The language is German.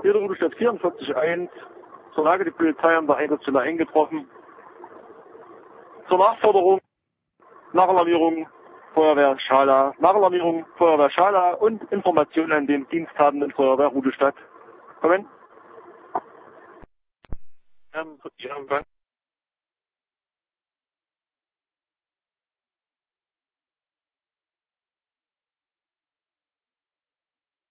Hier der Rudelstadt 44.1. Zur Lage die Polizei an der Einsatzstelle eingetroffen. Zur Nachforderung, Nachalarmierung, Feuerwehr Schala und Informationen an den diensthabenden Feuerwehr Rudelstadt. Kommen. Ja,